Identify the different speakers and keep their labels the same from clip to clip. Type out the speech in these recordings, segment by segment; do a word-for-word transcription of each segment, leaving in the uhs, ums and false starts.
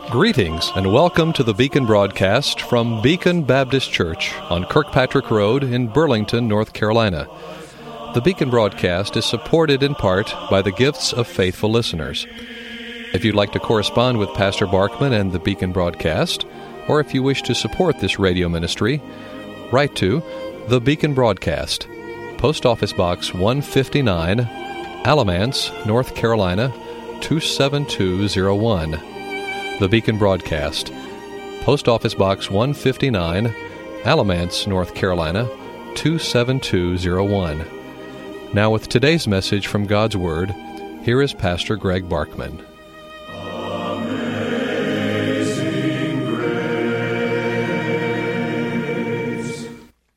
Speaker 1: Greetings and welcome to the Beacon broadcast from Beacon Baptist Church on Kirkpatrick Road in Burlington, North Carolina. The Beacon broadcast is supported in part by the gifts of faithful listeners. If you'd like to correspond with Pastor Barkman and the Beacon broadcast, or if you wish to support this radio ministry, write to The Beacon Broadcast, Post Office Box one fifty-nine, Alamance, North Carolina, two seven two zero one. The Beacon Broadcast, Post Office Box one fifty-nine, Alamance, North Carolina, two seven two zero one. Now with today's message from God's Word, here is Pastor Greg Barkman.
Speaker 2: Amazing Grace.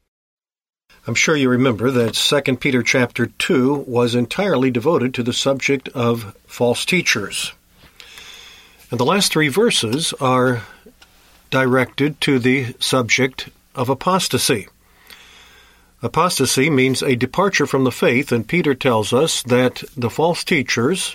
Speaker 2: I'm sure you remember that Second Peter chapter two was entirely devoted to the subject of false teachers. And the last three verses are directed to the subject of apostasy. Apostasy means a departure from the faith, and Peter tells us that the false teachers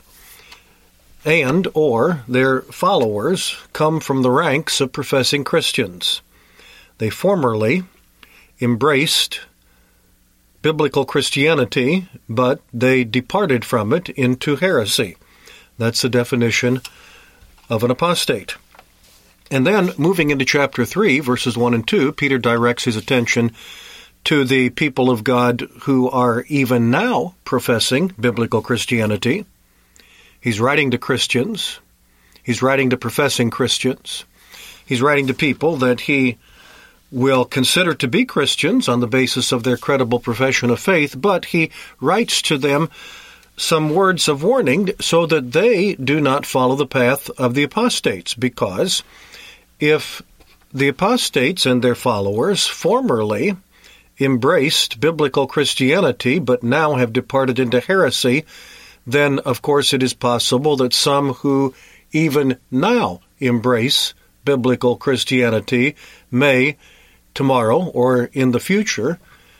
Speaker 2: and or their followers come from the ranks of professing Christians. They formerly embraced biblical Christianity, but they departed from it into heresy. That's the definition of an apostate. And then, moving into chapter three, verses one and two, Peter directs his attention to the people of God who are even now professing biblical Christianity. He's writing to Christians. He's writing to professing Christians. He's writing to people that he will consider to be Christians on the basis of their credible profession of faith, but he writes to them some words of warning so that they do not follow the path of the apostates, because if the apostates and their followers formerly embraced biblical Christianity but now have departed into heresy, then of course it is possible that some who even now embrace biblical Christianity may tomorrow or in the future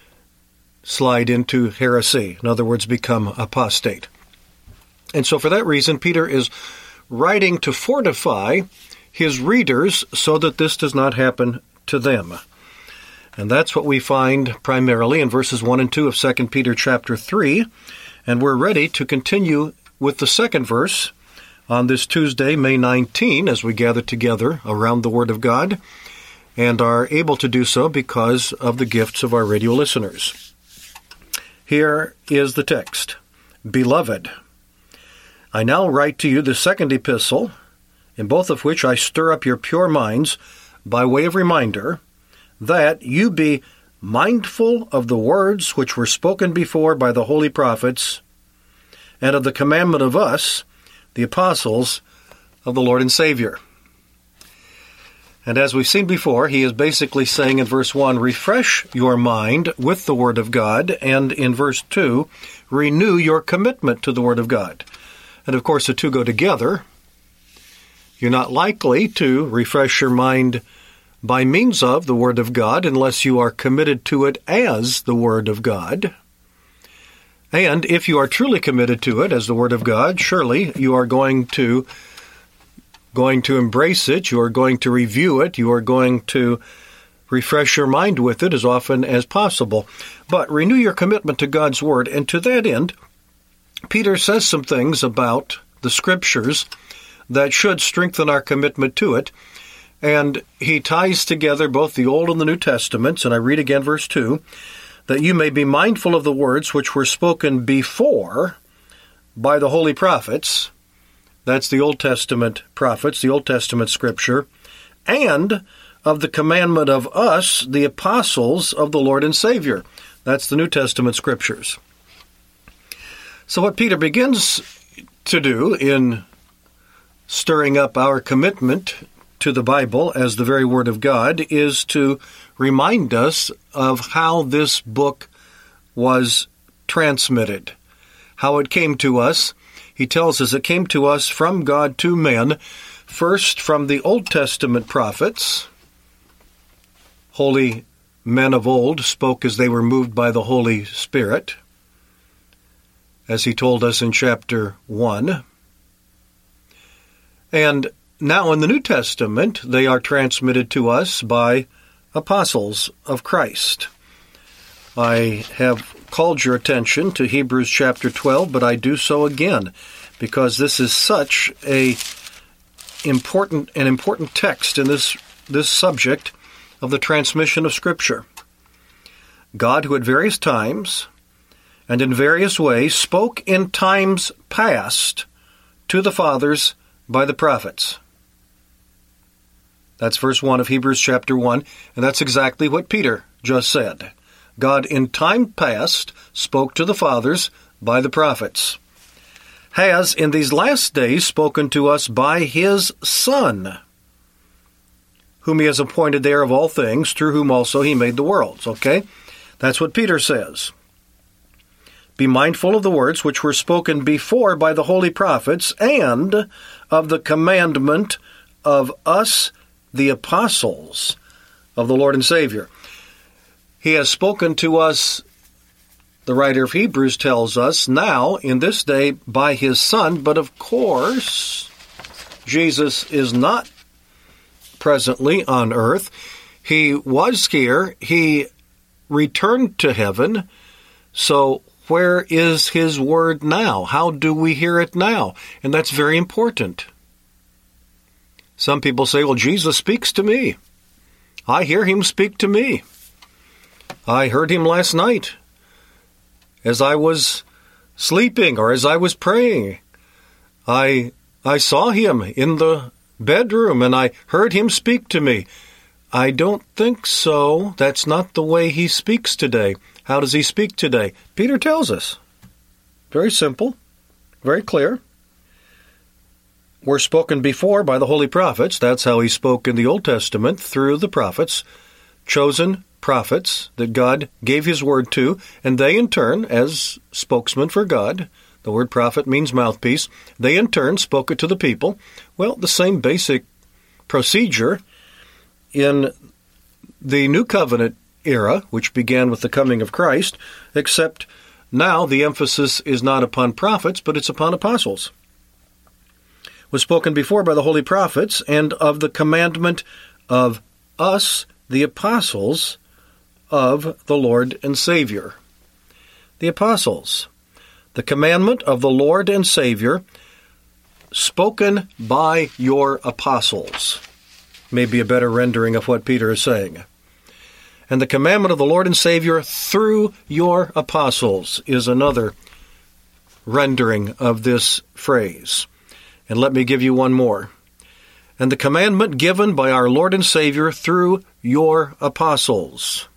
Speaker 2: slide into heresy, in other words, become apostate. And so for that reason, Peter is writing to fortify his readers so that this does not happen to them. And that's what we find primarily in verses one and two of Second Peter chapter three. And we're ready to continue with the second verse on this Tuesday, May nineteenth, as we gather together around the Word of God, and are able to do so because of the gifts of our radio listeners. Here is the text. Beloved, I now write to you the second epistle, in both of which I stir up your pure minds by way of reminder, that you be mindful of the words which were spoken before by the holy prophets, and of the commandment of us, the apostles of the Lord and Savior. And as we've seen before, he is basically saying in verse one, refresh your mind with the Word of God, and in verse two, renew your commitment to the Word of God. And of course, the two go together. You're not likely to refresh your mind by means of the Word of God unless you are committed to it as the Word of God. And if you are truly committed to it as the Word of God, surely you are going to going to embrace it, you are going to review it, you are going to refresh your mind with it as often as possible. But renew your commitment to God's Word, and to that end, Peter says some things about the Scriptures that should strengthen our commitment to it, and he ties together both the Old and the New Testaments, and I read again verse two, that you may be mindful of the words which were spoken before by the holy prophets. That's the Old Testament prophets, the Old Testament Scripture, and of the commandment of us, the apostles of the Lord and Savior. That's the New Testament Scriptures. So what Peter begins to do in stirring up our commitment to the Bible as the very Word of God is to remind us of how this book was transmitted, how it came to us. He tells us it came to us from God to men, first from the Old Testament prophets. Holy men of old spoke as they were moved by the Holy Spirit, as he told us in chapter one. And Now in the New Testament, they are transmitted to us by apostles of Christ. I have called your attention to Hebrews chapter twelve, but I do so again because this is such a important an important text in this this subject of the transmission of Scripture. God, who at various times and in various ways spoke in times past to the fathers by the prophets. That's verse one of Hebrews chapter one, and that's exactly what Peter just said. God in time past spoke to the fathers by the prophets, has in these last days spoken to us by his Son, whom he has appointed heir of all things, through whom also he made the worlds. Okay? That's what Peter says. Be mindful of the words which were spoken before by the holy prophets, and of the commandment of us, the apostles of the Lord and Savior. He has spoken to us, the writer of Hebrews tells us, now, in this day, by his Son. But of course, Jesus is not presently on earth. He was here. He returned to heaven. So where is his word now? How do we hear it now? And that's very important. Some people say, well, Jesus speaks to me. I hear him speak to me. I heard him last night as I was sleeping or as I was praying. I I saw him in the bedroom and I heard him speak to me. I don't think so. That's not the way he speaks today. How does he speak today? Peter tells us. Very simple, very clear. Were spoken before by the holy prophets. That's how he spoke in the Old Testament, through the prophets, chosen prophets that God gave his word to, and they in turn, as spokesmen for God, the word prophet means mouthpiece, they in turn spoke it to the people. Well, the same basic procedure in the New Covenant era, which began with the coming of Christ, except now the emphasis is not upon prophets, but it's upon apostles. Was spoken before by the holy prophets, and of the commandment of us, the apostles of the Lord and Savior. The apostles. The commandment of the Lord and Savior, spoken by your apostles. Maybe a better rendering of what Peter is saying. And the commandment of the Lord and Savior through your apostles is another rendering of this phrase. And let me give you one more. And the commandment given by our Lord and Savior through your apostles.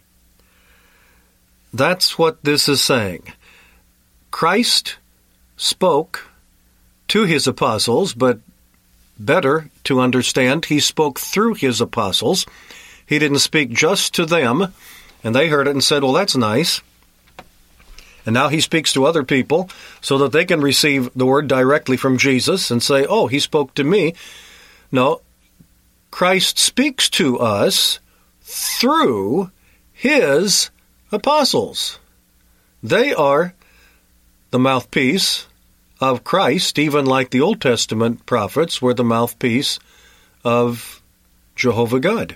Speaker 2: That's what this is saying. Christ spoke to his apostles, but better to understand, he spoke through his apostles. He didn't speak just to them, and they heard it and said, well, that's nice. And now he speaks to other people so that they can receive the word directly from Jesus and say, oh, he spoke to me. No, Christ speaks to us through his apostles. They are the mouthpiece of Christ, even like the Old Testament prophets were the mouthpiece of Jehovah God.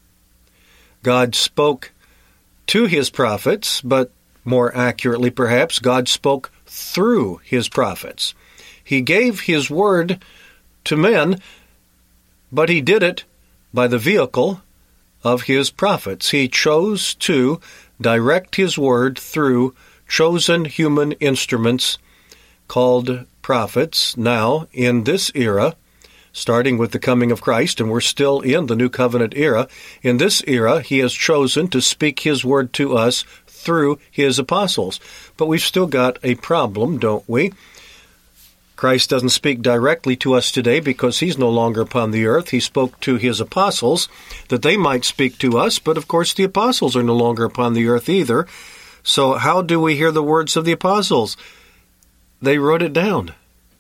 Speaker 2: God spoke to his prophets, but more accurately perhaps, God spoke through his prophets. He gave his word to men, but he did it by the vehicle of his prophets. He chose to direct his word through chosen human instruments called prophets. Now, in this era, starting with the coming of Christ, and we're still in the New Covenant era, in this era, he has chosen to speak his word to us through his apostles. But we've still got a problem, don't we? Christ doesn't speak directly to us today because he's no longer upon the earth. He spoke to his apostles that they might speak to us, but of course the apostles are no longer upon the earth either. So how do we hear the words of the apostles? They wrote it down.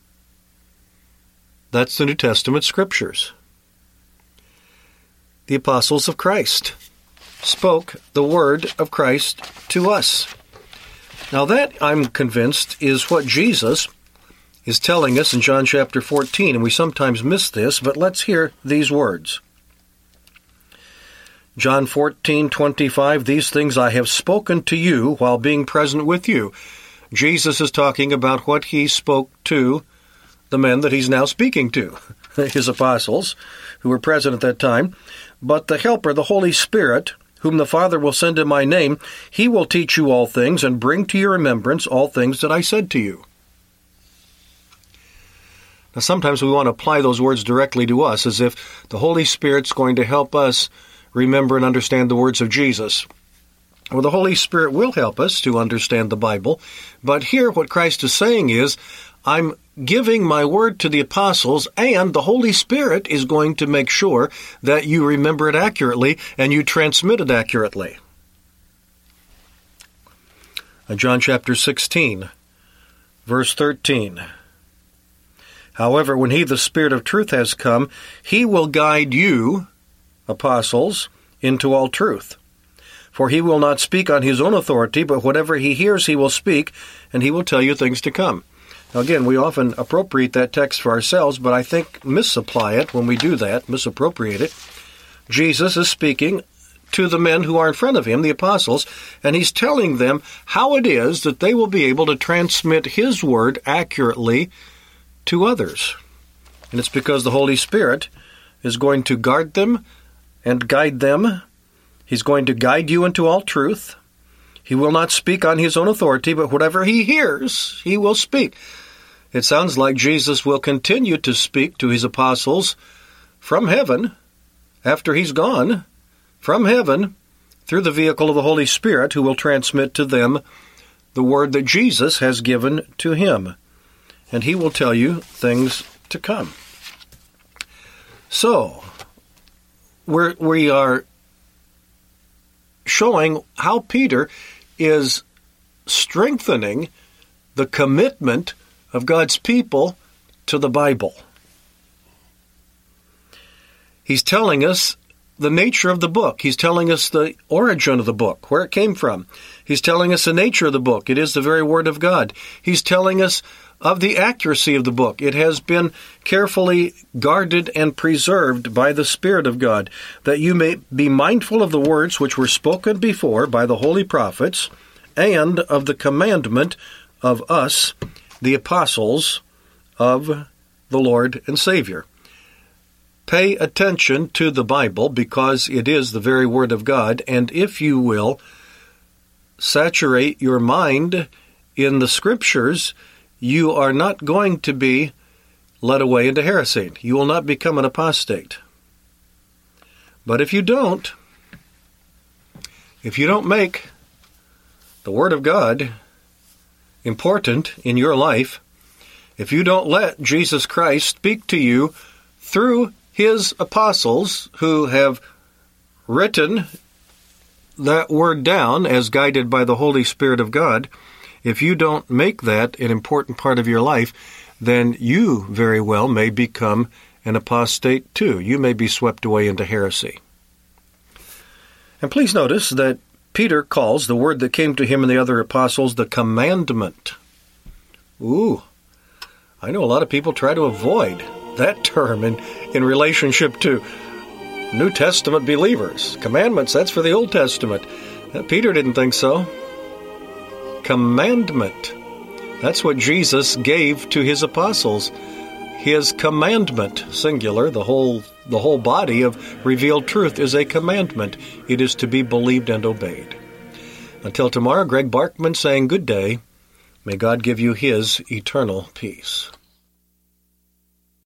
Speaker 2: That's the New Testament scriptures. The apostles of Christ spoke the word of Christ to us. Now that, I'm convinced, is what Jesus is telling us in John chapter fourteen, and we sometimes miss this, but let's hear these words. John fourteen twenty-five, these things I have spoken to you while being present with you. Jesus is talking about what he spoke to the men that he's now speaking to, his apostles, who were present at that time. But the Helper, the Holy Spirit, whom the Father will send in my name, he will teach you all things and bring to your remembrance all things that I said to you. Now, sometimes we want to apply those words directly to us, as if the Holy Spirit's going to help us remember and understand the words of Jesus. Well, the Holy Spirit will help us to understand the Bible, but here what Christ is saying is, I'm giving my word to the apostles, and the Holy Spirit is going to make sure that you remember it accurately and you transmit it accurately. John chapter sixteen, verse thirteen. However, when he, the Spirit of truth, has come, he will guide you, apostles, into all truth. For he will not speak on his own authority, but whatever he hears he will speak, and he will tell you things to come. Now again, we often appropriate that text for ourselves, but I think misapply it when we do that, misappropriate it. Jesus is speaking to the men who are in front of him, the apostles, and he's telling them how it is that they will be able to transmit his word accurately to others. And it's because the Holy Spirit is going to guard them and guide them. He's going to guide you into all truth. He will not speak on his own authority, but whatever he hears, he will speak. It sounds like Jesus will continue to speak to his apostles from heaven, after he's gone, from heaven, through the vehicle of the Holy Spirit, who will transmit to them the word that Jesus has given to him. And he will tell you things to come. So, we're, we are showing how Peter is strengthening the commitment of God's people to the Bible. He's telling us the nature of the book. He's telling us the origin of the book, where it came from. He's telling us the nature of the book. It is the very Word of God. He's telling us of the accuracy of the book. It has been carefully guarded and preserved by the Spirit of God, that you may be mindful of the words which were spoken before by the holy prophets, and of the commandment of us, the apostles of the Lord and Savior. Pay attention to the Bible, because it is the very Word of God, and if you will saturate your mind in the Scriptures, you are not going to be led away into heresy. You will not become an apostate. But if you don't, if you don't make the Word of God important in your life, if you don't let Jesus Christ speak to you through his apostles who have written that word down as guided by the Holy Spirit of God, if you don't make that an important part of your life, then you very well may become an apostate too. You may be swept away into heresy. And please notice that Peter calls the word that came to him and the other apostles the commandment. Ooh, I know a lot of people try to avoid that term in, in relationship to New Testament believers. Commandments, that's for the Old Testament. Uh, Peter didn't think so. Commandment. That's what Jesus gave to his apostles. His commandment, singular, the whole the whole body of revealed truth is a commandment. It is to be believed and obeyed. Until tomorrow, Greg Barkman saying good day. May God give you his eternal peace.